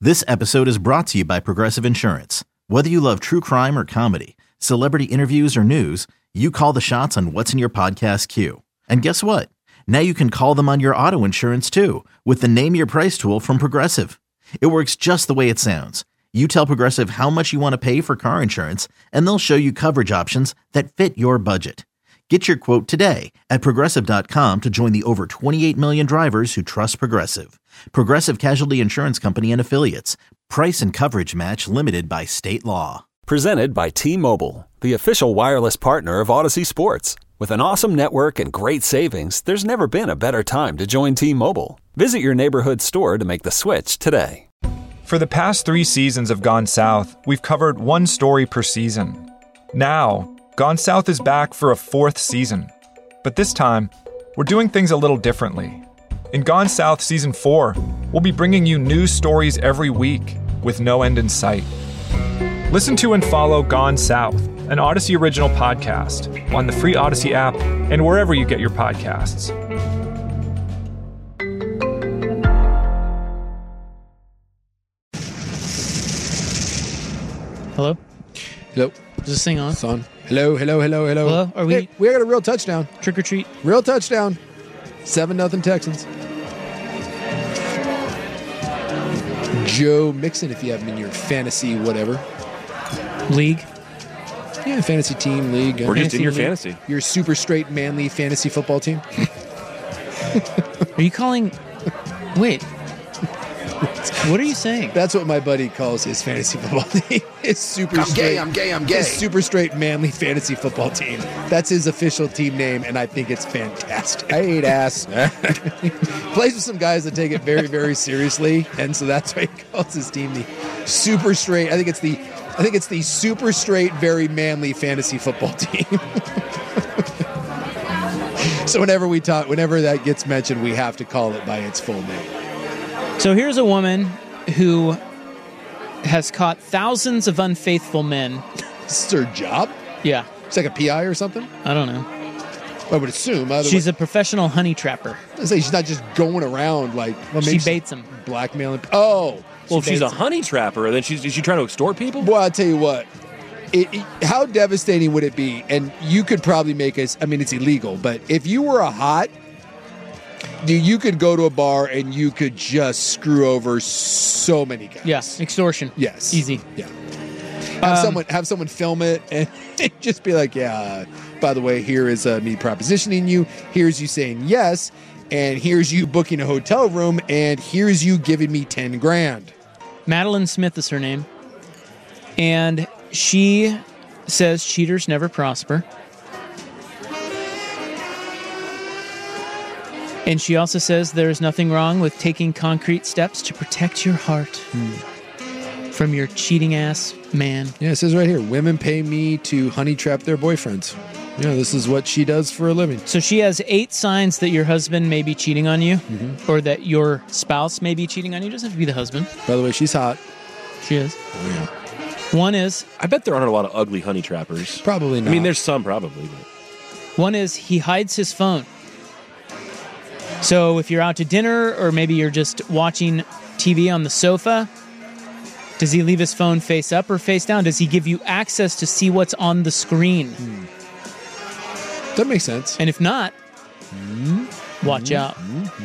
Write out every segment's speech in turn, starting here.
This episode is brought to you by Progressive Insurance. Whether you love true crime or comedy, celebrity interviews or news, you call the shots on what's in your podcast queue. And guess what? Now you can call them on your auto insurance too with the Name Your Price tool from Progressive. It works just the way it sounds. You tell Progressive how much you want to pay for car insurance, and they'll show you coverage options that fit your budget. Get your quote today at Progressive.com to join the over 28 million drivers who trust Progressive. Progressive Casualty Insurance Company and Affiliates. Price and coverage match limited by state law. Presented by T-Mobile, the official wireless partner of Odyssey Sports. With an awesome network and great savings, there's never been a better time to join T-Mobile. Visit your neighborhood store to make the switch today. For the past 3 seasons of Gone South, we've covered one story per season. Now, Gone South is back for a 4th season. But this time, we're doing things a little differently. In Gone South Season 4, we'll be bringing you new stories every week with no end in sight. Listen to and follow Gone South, an Odyssey original podcast, on the free Odyssey app and wherever you get your podcasts. Hello? Hello. Is this thing on? It's on. Hello. Hello? Are we... Hey, we got a real touchdown. Trick or treat? Real touchdown. 7-0 Texans. Joe Mixon, if you have him in your fantasy whatever. League? Yeah, fantasy team, league. We're just in your league. fantasy. Your super straight, manly fantasy football team. Are you calling... Wait. What are you saying? That's what my buddy calls his fantasy football team. His super straight. I'm gay. His super straight, manly fantasy football team. That's his official team name, and I think it's fantastic. I hate ass. Plays with some guys that take it very, very seriously, and so that's why he calls his team the super straight. I think it's the super straight, very manly fantasy football team. So whenever that gets mentioned, we have to call it by its full name. So here's a woman who has caught thousands of unfaithful men. This is her job? Yeah. It's like a PI or something? I don't know. I would assume. She's a professional honey trapper. I say she's not just going around like... Well, she baits them. Blackmailing. Oh. Well, if she's a honey trapper, then is she trying to extort people? Well, I'll tell you what. How devastating would it be? And you could probably make us... I mean, it's illegal, but if you were a hot... you could go to a bar and you could just screw over so many guys. Yes, extortion. Yes. Easy. Yeah. Have someone film it and just be like, yeah, by the way, here is me propositioning you. Here's you saying yes. And here's you booking a hotel room. And here's you giving me 10 grand. Madeline Smith is her name. And she says cheaters never prosper. And she also says there's nothing wrong with taking concrete steps to protect your heart from your cheating ass man. Yeah, it says right here, women pay me to honey trap their boyfriends. Yeah, this is what she does for a living. So she has 8 signs that your husband may be cheating on you, or that your spouse may be cheating on you. It doesn't have to be the husband. By the way, she's hot. She is. Oh, yeah. One is... I bet there aren't a lot of ugly honey trappers. Probably not. I mean, there's some probably. But. One is he hides his phone. So if you're out to dinner or maybe you're just watching TV on the sofa, does he leave his phone face up or face down? Does he give you access to see what's on the screen? That makes sense. And if not, watch out.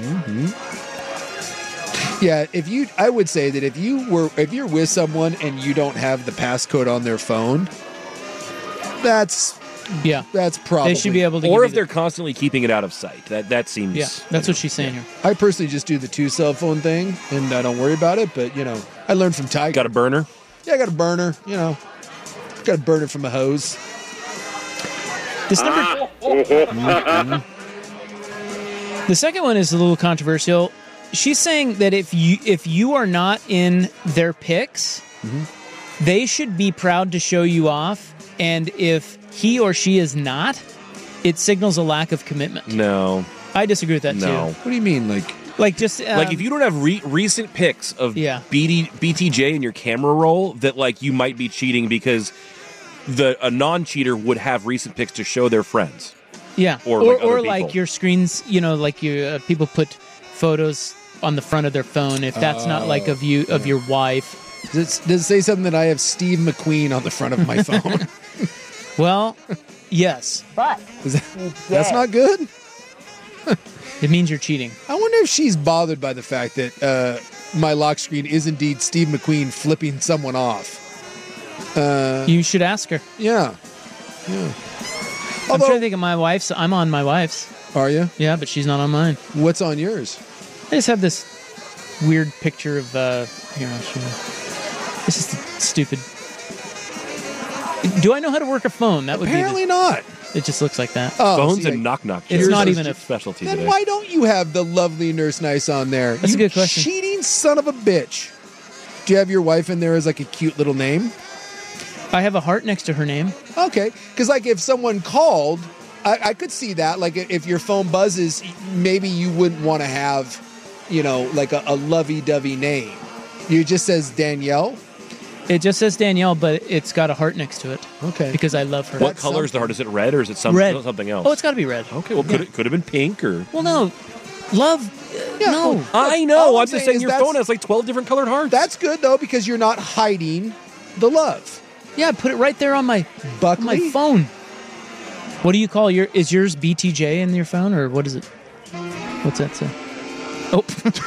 Yeah, I would say that if you're with someone and you don't have the passcode on their phone, that's probably... They should be able to... Or if they're constantly keeping it out of sight. That seems... Yeah, that's what she's saying here. I personally just do the 2 cell phone thing, and I don't worry about it, but, I learned from Tiger. Got a burner? Yeah, I got a burner, Got a burner from a hose. This number... The second one is a little controversial. She's saying that if you are not in their pics, they should be proud to show you off, and if he or she is not, it signals a lack of commitment. No. I disagree with that too. What do you mean? Like just like if you don't have recent pics of BTJ in your camera roll, that like you might be cheating because a non-cheater would have recent pics to show their friends. Yeah, or like your screens, like people put photos on the front of their phone if that's not like of your wife. Does it say something that I have Steve McQueen on the front of my phone? Well, yes. But that's not good? It means you're cheating. I wonder if she's bothered by the fact that my lock screen is indeed Steve McQueen flipping someone off. You should ask her. Yeah. I'm trying to think of my wife's. I'm on my wife's. Are you? Yeah, but she's not on mine. What's on yours? I just have this weird picture of here, I'll show you. This is stupid. Do I know how to work a phone? That would Apparently be not. It just looks like that. Phones and knock-knock. It's not even a specialty Then today. why don't you have the lovely Nurse Nice on there? That's a good question. Cheating son of a bitch. Do you have your wife in there as like a cute little name? I have a heart next to her name. Okay. Because like if someone called, I could see that. Like if your phone buzzes, maybe you wouldn't want to have, like a lovey-dovey name. You just says Danielle? It just says Danielle, but it's got a heart next to it. Okay. Because I love her. What color is the heart? Is it red or is it Red. something else? Oh, it's got to be red. Okay, well, could have been pink or... Well, no. Love. No. I know. All I'm I'm just saying saying is your phone has like 12 different colored hearts. That's good, though, because you're not hiding the love. Yeah, put it right there on my Buckley? phone. What do you call is yours BTJ in your phone, or what is it? What's that say? Oh.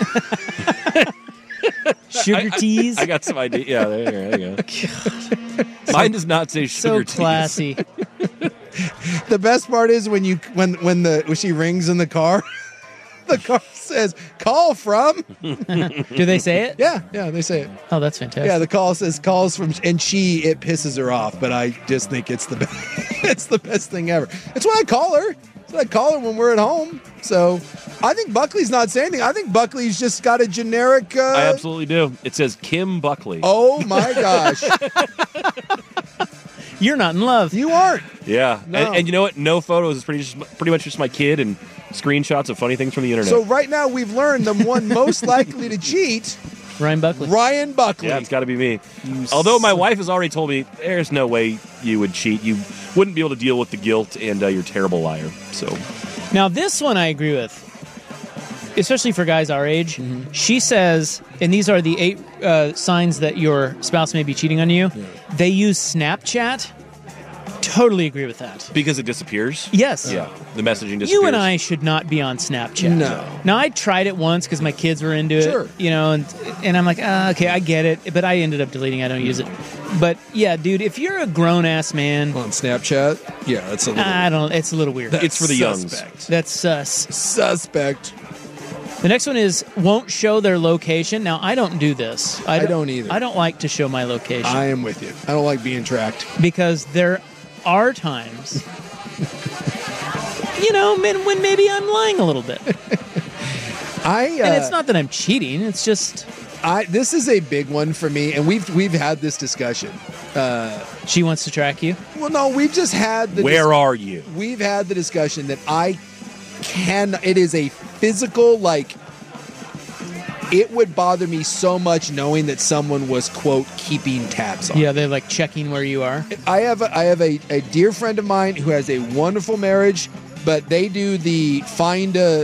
Sugar teas. I got some idea. Yeah, there you go. Mine does not say sugar teas. So classy. The best part is when she rings in the car, the car says, call from. Do they say it? Yeah, they say it. Oh, that's fantastic. Yeah, the call says calls from, and it pisses her off, but I just think it's the best. It's the best thing ever. It's what I call her. It's what I call her when we're at home. So I think Buckley's not saying anything. I think Buckley's just got a generic. I absolutely do. It says Kim Buckley. Oh my gosh. You're not in love. You aren't. Yeah. No. And you know what? No photos. It's pretty much just my kid and screenshots of funny things from the internet. So right now we've learned the one most likely to cheat, Ryan Buckley. Ryan Buckley. Yeah, it's got to be me. Although my wife has already told me there's no way you would cheat. You wouldn't be able to deal with the guilt, and you're a terrible liar. So now this one I agree with, especially for guys our age. Mm-hmm. She says, and these are the 8 signs that your spouse may be cheating on you. Yeah. They use Snapchat. Totally agree with that. Because it disappears? Yes. Yeah. The messaging disappears. You and I should not be on Snapchat. No. Now, I tried it once because my kids were into Sure. it, and I'm like, okay, I get it, but I ended up deleting it. I don't use it. But, yeah, dude, if you're a grown-ass man... On Snapchat? Yeah, it's a little... it's a little weird. It's for the suspect. youngs. That's sus. Suspect. The next one is won't show their location. Now, I don't do this. I don't either. I don't like to show my location. I am with you. I don't like being tracked. Because there are times, when maybe I'm lying a little bit. And it's not that I'm cheating. It's just... This is a big one for me, and we've had this discussion. She wants to track you? Well, no, we've just had the... Where are you? We've had the discussion that it is a physical, it would bother me so much knowing that someone was, quote, keeping tabs on. Yeah, they're like checking where you are. I have a dear friend of mine who has a wonderful marriage, but they do the the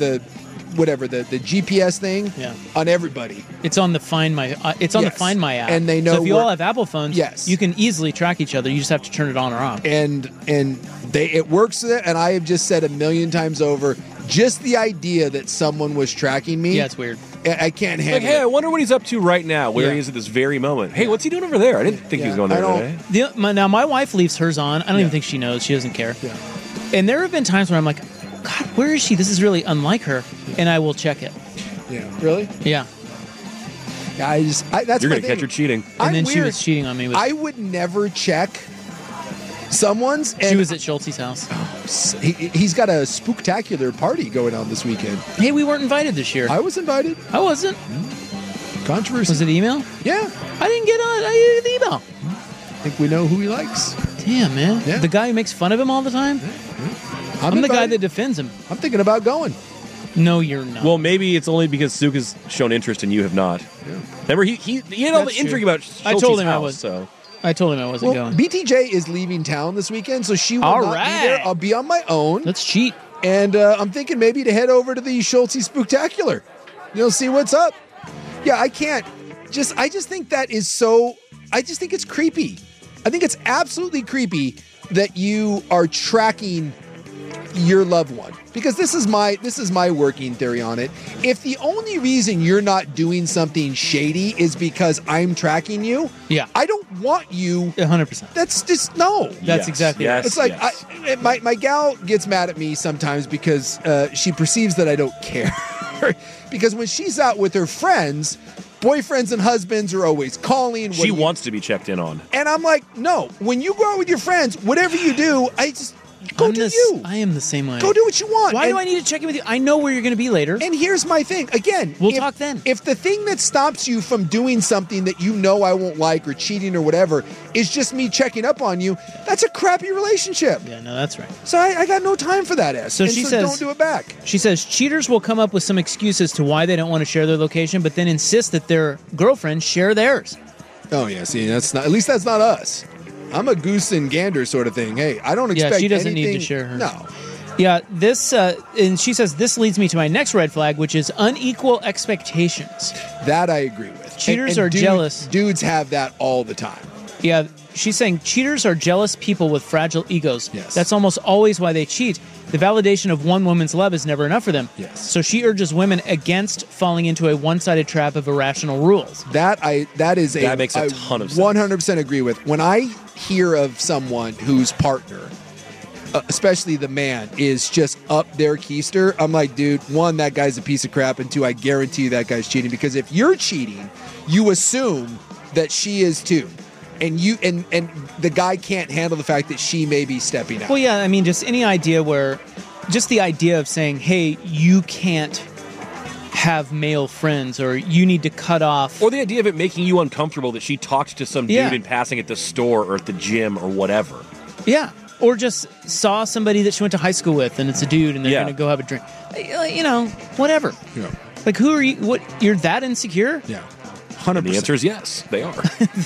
GPS thing on everything. It's on the Find My the Find My app. And they know so if you all have Apple phones, yes, you can easily track each other. You just have to turn it on or off. And it works, and I have just said 1,000,000 times over, just the idea that someone was tracking me. Yeah, it's weird. I can't handle it. Hey, I wonder what he's up to right now, where he is at this very moment. Hey, what's he doing over there? I didn't think he was going there today. Now, my wife leaves hers on. I don't even think she knows. She doesn't care. Yeah. And there have been times where I'm like, God, where is she? This is really unlike her. And I will check it. Yeah. Really? Yeah. That's You're going to catch her cheating. And then she was cheating on me. I would never check someone's. She was at Schulte's house. He's got a spooktacular party going on this weekend. Hey, we weren't invited this year. I was invited. I wasn't. Controversy. Was it email? Yeah. I didn't get on. I didn't get the email. I think we know who he likes. Damn, man. Yeah. The guy who makes fun of him all the time? I'm the guy that defends him. I'm thinking about going. No, you're not. Well, maybe it's only because Suk has shown interest and you have not. Yeah. Remember, he had all the intrigue about Schulte's I told him house, I was. So. I told him I wasn't going. BTJ is leaving town this weekend, so she will not be there. I'll be on my own. Let's cheat. And I'm thinking maybe to head over to the Schulte Spooktacular. You'll see what's up. Yeah, I can't. I just think that is so. I just think it's creepy. I think it's absolutely creepy that you are tracking your loved one, because this is my working theory on it. If the only reason you're not doing something shady is because I'm tracking you, I don't want you 100%. That's just no. That's exactly yes, it's like yes. my gal gets mad at me sometimes because she perceives that I don't care. Because when she's out with her friends, boyfriends and husbands are always calling. She wants to be checked in on. And I'm like, no, when you go out with your friends, whatever you do, go do you. I am the same way. Go do what you want. Why do I need to check in with you? I know where you're going to be later. And here's my thing. Again, we'll talk then. If the thing that stops you from doing something that you know I won't like, or cheating or whatever, is just me checking up on you, that's a crappy relationship. Yeah, no, that's right. So I got no time for that. So she says, don't do it back. She says cheaters will come up with some excuses to why they don't want to share their location, but then insist that their girlfriends share theirs. Oh yeah, see, at least that's not us. I'm a goose and gander sort of thing. Hey, I don't expect. Yeah, she doesn't anything. need to share her. No. Yeah, this and she says this leads me to my next red flag, which is unequal expectations. That I agree with. Cheaters are jealous. Dudes have that all the time. Yeah, she's saying cheaters are jealous people with fragile egos. Yes. That's almost always why they cheat. The validation of one woman's love is never enough for them. Yes. So she urges women against falling into a one-sided trap of irrational rules. That makes a ton of sense. 100% agree with. When I hear of someone whose partner, especially the man, is just up their keister, I'm like, dude, one, that guy's a piece of crap, and two, I guarantee you that guy's cheating, because if you're cheating, you assume that she is too. And you and the guy can't handle the fact that she may be stepping out. Well, yeah, I mean, just any idea just the idea of saying, hey, you can't have male friends, or you need to cut off. Or the idea of it making you uncomfortable that she talked to some dude in passing at the store or at the gym or whatever. Yeah. Or just saw somebody that she went to high school with, and it's a dude, and they're going to go have a drink. You know, whatever. Yeah. Like, who are you? What? You're that insecure? Yeah. 100%. And the answer is yes, they are.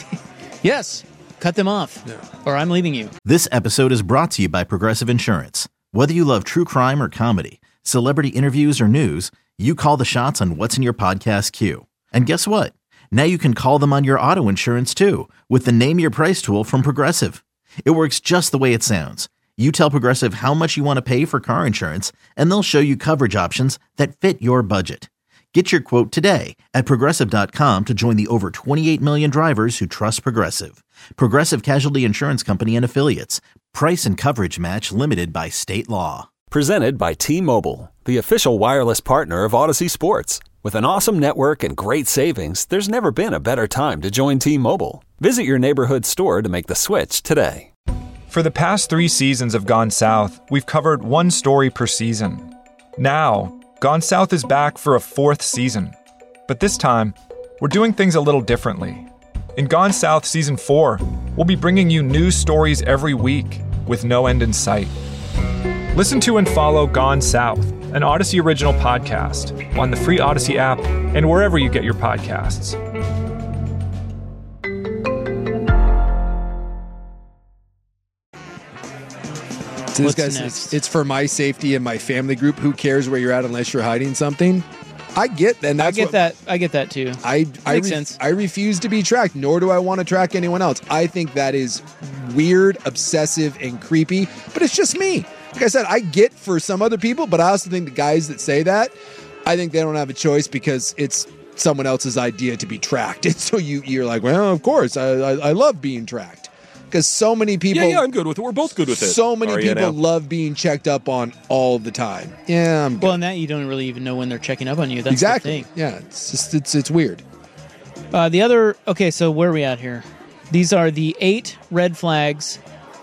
Yes. Cut them off. Yeah. Or I'm leaving you. This episode is brought to you by Progressive Insurance. Whether you love true crime or comedy, celebrity interviews or news, you call the shots on what's in your podcast queue. And guess what? Now you can call them on your auto insurance too, with the Name Your Price tool from Progressive. It works just the way it sounds. You tell Progressive how much you want to pay for car insurance, and they'll show you coverage options that fit your budget. Get your quote today at Progressive.com to join the over 28 million drivers who trust Progressive. Progressive Casualty Insurance Company and Affiliates. Price and coverage match limited by state law. Presented by T-Mobile, the official wireless partner of Odyssey Sports. With an awesome network and great savings, there's never been a better time to join T-Mobile. Visit your neighborhood store to make the switch today. For the past 3 seasons of Gone South, we've covered one story per season. Now, Gone South is back for a 4th season. But this time, we're doing things a little differently. In Gone South Season 4, we'll be bringing you news stories every week with no end in sight. Listen to and follow Gone South, an Odyssey original podcast, on the free Odyssey app and wherever you get your podcasts. So this guy's, it's for my safety and my family group. Who cares where you're at unless you're hiding something? I get that. I get that too. Makes sense. I refuse to be tracked, nor do I want to track anyone else. I think that is weird, obsessive, and creepy, but it's just me. Like I said, I get for some other people, but I also think the guys that say that, I think they don't have a choice because it's someone else's idea to be tracked. And so you're like, well, of course, I love being tracked. Because so many people... Yeah, I'm good with it. We're both good with it. So many people love being checked up on all the time. Yeah, I'm good. Well, and that you don't really even know when they're checking up on you. That's exactly. the thing. Yeah, it's weird. The other... Okay, so where are we at here? These are the 8 red flags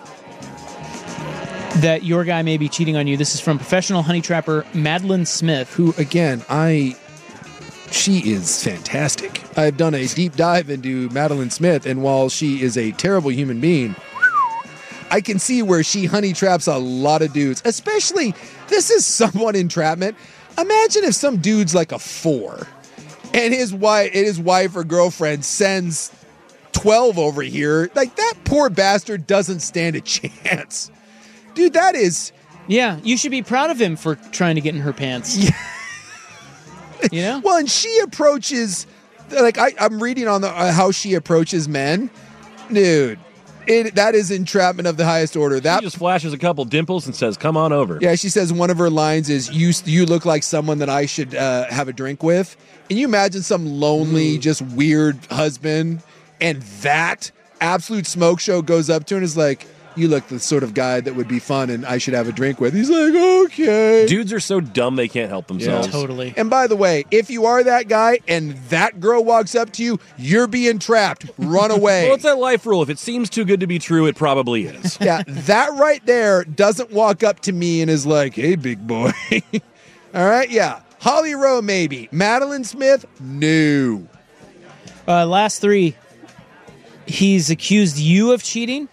that your guy may be cheating on you. This is from professional honey trapper Madeline Smith. Who, again, she is fantastic. I've done a deep dive into Madeline Smith, and while she is a terrible human being, I can see where she honey traps a lot of dudes. Especially, this is somewhat entrapment. Imagine if some dude's like a 4, and his wife or girlfriend sends 12 over here. Like, that poor bastard doesn't stand a chance. Dude, that is... Yeah, you should be proud of him for trying to get in her pants. Yeah. You know? Well, and she approaches, like I'm reading on the how she approaches men. Dude, that is entrapment of the highest order. That she just flashes a couple dimples and says, "Come on over." Yeah, she says one of her lines is, "You look like someone that I should have a drink with." And you imagine some lonely, just weird husband, and that absolute smoke show goes up to her and is like, "You look the sort of guy that would be fun and I should have a drink with." He's like, "Okay." Dudes are so dumb they can't help themselves. Yeah, totally. And by the way, if you are that guy and that girl walks up to you, you're being trapped. Run away. Well, it's that life rule. If it seems too good to be true, it probably is. Yeah, that right there doesn't walk up to me and is like, "Hey, big boy." All right, yeah. Holly Rowe, maybe. Madeline Smith, no. Last three. He's accused you of cheating.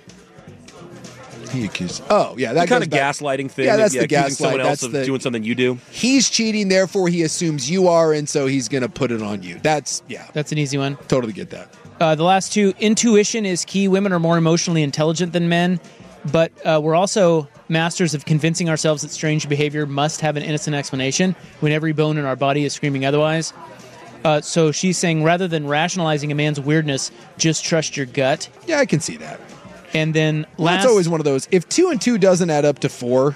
He accused. Oh, yeah, that kind of gaslighting thing. Yeah, that's the accusing gaslight. someone else That's of doing something you do. He's cheating, therefore he assumes you are, and so he's going to put it on you. That's an easy one. Totally get that. The last two. Intuition is key. Women are more emotionally intelligent than men, but we're also masters of convincing ourselves that strange behavior must have an innocent explanation when every bone in our body is screaming otherwise. So she's saying rather than rationalizing a man's weirdness, just trust your gut. Yeah, I can see that. And then last... That's always one of those. If 2 and 2 doesn't add up to 4,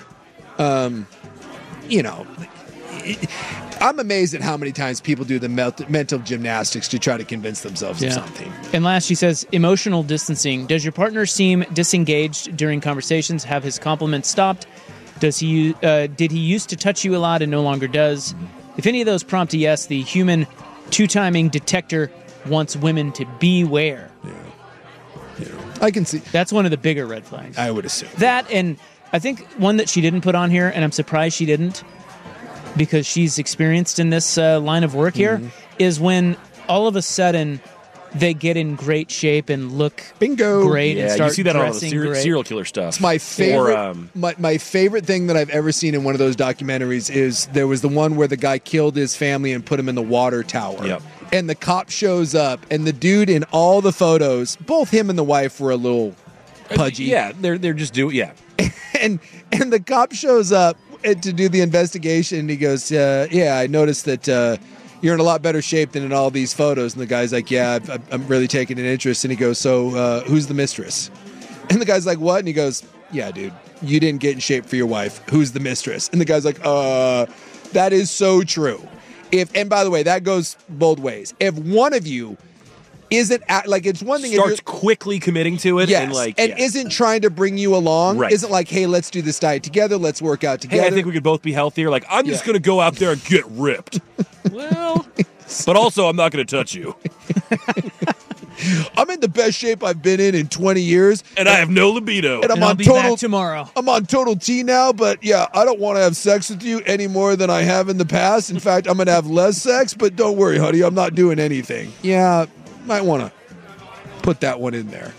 you know... I'm amazed at how many times people do the mental gymnastics to try to convince themselves of something. And last, she says, emotional distancing. Does your partner seem disengaged during conversations? Have his compliments stopped? Did he used to touch you a lot and no longer does? If any of those prompt a yes, the human two-timing detector wants women to beware. Yeah. I can see. That's one of the bigger red flags. I would assume. That, and I think one that she didn't put on here, and I'm surprised she didn't, because she's experienced in this line of work here, is when all of a sudden they get in great shape and look great. Yeah, and start you see that on all the dressing serial killer stuff. It's my favorite. Or, my favorite thing that I've ever seen in one of those documentaries is there was the one where the guy killed his family and put him in the water tower. Yep. And the cop shows up, and the dude in all the photos, both him and the wife were a little pudgy. Yeah, they're just and the cop shows up to do the investigation, and he goes, "Yeah, I noticed that you're in a lot better shape than in all these photos." And the guy's like, "Yeah, I'm really taking an interest." And he goes, "So, who's the mistress?" And the guy's like, "What?" And he goes, "Yeah, dude, you didn't get in shape for your wife. Who's the mistress?" And the guy's like, that is so true. And by the way, that goes both ways. If one of you isn't it's one thing starts quickly committing to it, yes, and isn't trying to bring you along, right. Isn't like, "Hey, let's do this diet together, let's work out together. Hey, I think we could both be healthier." Like, I'm just going to go out there and get ripped. Well, but also I'm not going to touch you. I'm in the best shape I've been in 20 years. And I have no libido. And I'll be back tomorrow. I'm on total T now, but yeah, I don't want to have sex with you any more than I have in the past. In fact, I'm going to have less sex, but don't worry, honey, I'm not doing anything. Yeah, might want to put that one in there.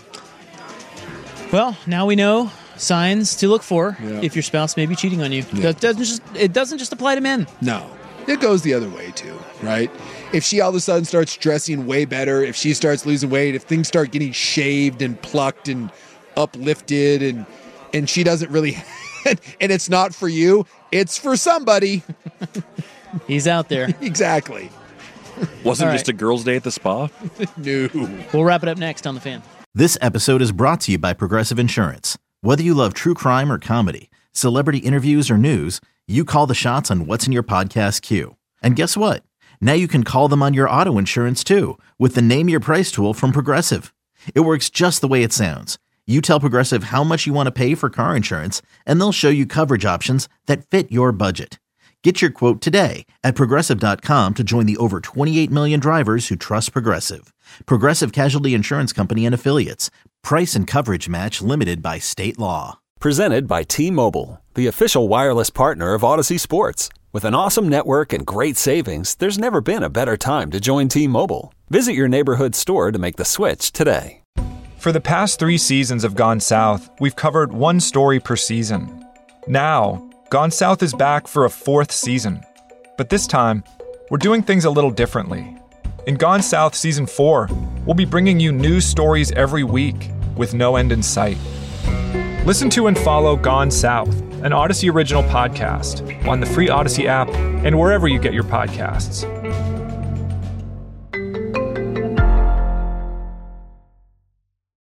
Well, now we know signs to look for if your spouse may be cheating on you. Yeah. It doesn't just apply to men. No. It goes the other way too, right? If she all of a sudden starts dressing way better, if she starts losing weight, if things start getting shaved and plucked and uplifted and she doesn't really and it's not for you, it's for somebody. He's out there. Exactly. Wasn't just a girls' day at the spa? No. We'll wrap it up next on The Fan. This episode is brought to you by Progressive Insurance. Whether you love true crime or comedy, celebrity interviews or news, you call the shots on what's in your podcast queue. And guess what? Now you can call them on your auto insurance too with the Name Your Price tool from Progressive. It works just the way it sounds. You tell Progressive how much you want to pay for car insurance, and they'll show you coverage options that fit your budget. Get your quote today at Progressive.com to join the over 28 million drivers who trust Progressive. Progressive Casualty Insurance Company and Affiliates. Price and coverage match limited by state law. Presented by T-Mobile, the official wireless partner of Odyssey Sports. With an awesome network and great savings, there's never been a better time to join T-Mobile. Visit your neighborhood store to make the switch today. For the past 3 seasons of Gone South, we've covered one story per season. Now, Gone South is back for a 4th season. But this time, we're doing things a little differently. In Gone South Season 4, we'll be bringing you news stories every week with no end in sight. Listen to and follow Gone South an Odyssey original podcast on the free Odyssey app and wherever you get your podcasts.